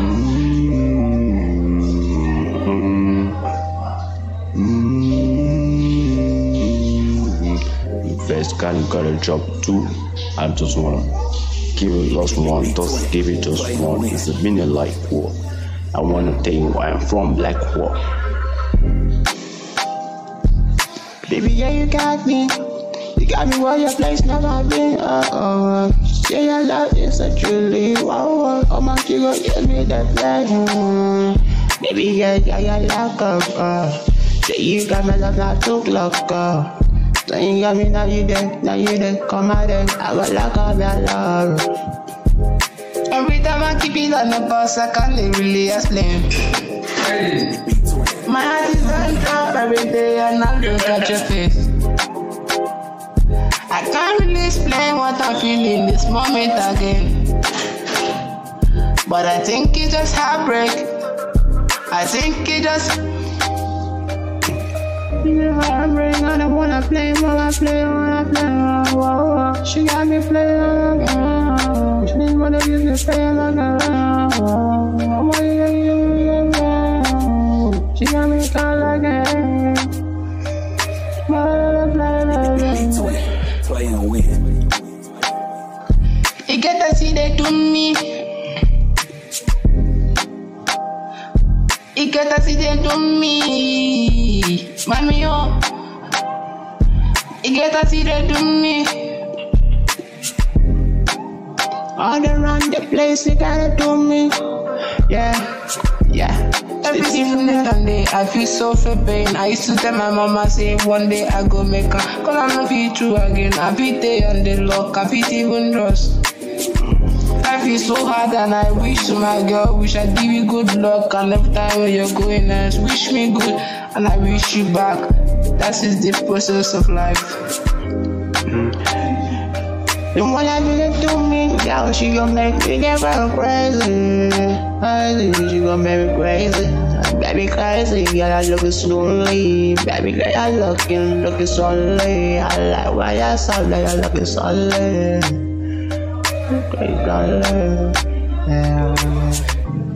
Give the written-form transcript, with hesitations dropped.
First girl, you gotta drop two. I just wanna give it just one, just give it just one. It's a minute like war. I wanna tell you where I'm from, Black War. Baby, yeah, you got me. You got me where your place never been. Yeah, your love is a truly wow. Oh my, you gon' give me that pleasure. Baby, yeah, you like yeah, you got me love not too clock. So you got me now you there, come out then. I got like a bad love. Every time I keep it on the bus, I can't really explain. My heart is on top every day and I look at your face. I can't really explain what I'm feeling this moment again. But I think it's just heartbreak. I think it just heartbreak. I don't wanna play, wanna play. She got me playing. She didn't wanna use me playing like she got me caught like play and win. You get to see they do me. You get to see they do me. Man me up. You get to see they do me. All around the place you gotta do me. Yeah. Every single day I feel so for pain. I used to tell my mama say one day I go make her. Cause I'm not feel true again. I feel day on the lock. I feel even trust. Life is so hard and I wish to my girl, wish I give you good luck. And every time when you're going else, wish me good and I wish you back. That is the process of life. The one I didn't do me, girl, she gon' make me get crazy. She gon' make me crazy. Baby crazy, girl, I look slowly. Baby girl, I looking slowly. I like why I sound like I looking slowly. Yeah.